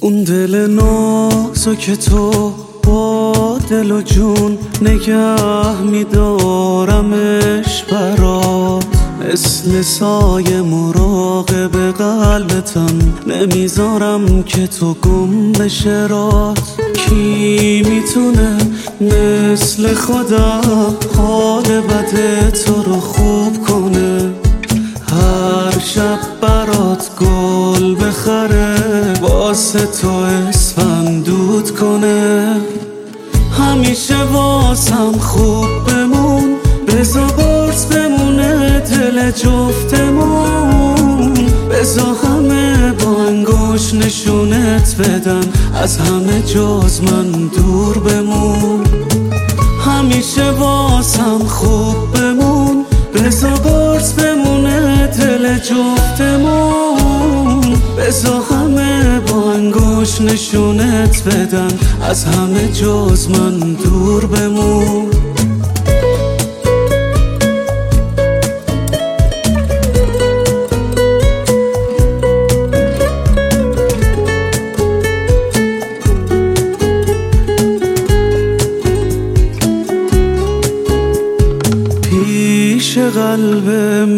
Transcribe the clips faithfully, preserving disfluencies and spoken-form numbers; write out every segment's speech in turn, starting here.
اون دل نازک تو با دل و جون نگه میدارمش برات، مثل سایه مراقب قلبتم، نمیذارم که تو گم بشه رات. کی میتونه مثل خودم حال بد تو رو خوب کنه، هر شب برات گل بخره، واسه تو اسفندود کنه، همیشه واسم خوب بمون، بزا برز بمونه دل جفتمون، بزا همه با انگوش نشونت بدن، از همه جز من دور بمون، همیشه واسم خوب بمون، بزا برز بمونه دل جفتمون، بزا همه با انگوش نشونت بدن، از همه جز من دور بمون. پیش قلب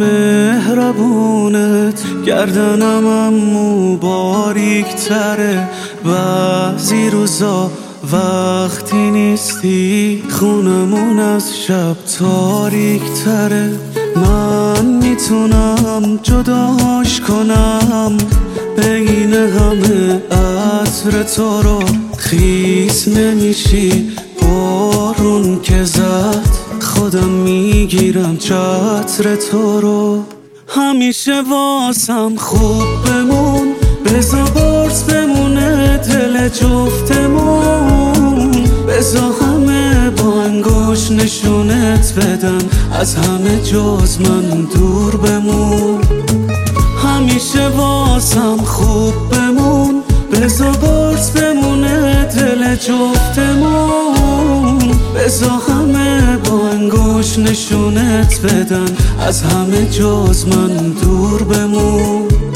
مهربونت گردنم امو باریک تره، بعضی روزا وقتی نیستی خونمون از شب تاریک تره، من میتونم جداش کنم بین همه عطر تو رو، خیس نمیشی بارون که زد، خودم میگیرم چتر تو رو، همیشه واسم خوب بمون، بزا برز بمونه دل جفتمون، بزا همه با انگوش نشونت بدن، از همه جز من دور بمون، همیشه واسم خوب بمون، بزا برز بمونه دل جفتمون، بزا همه با انگوش نشونت بدن، از همه جز من دور بمون.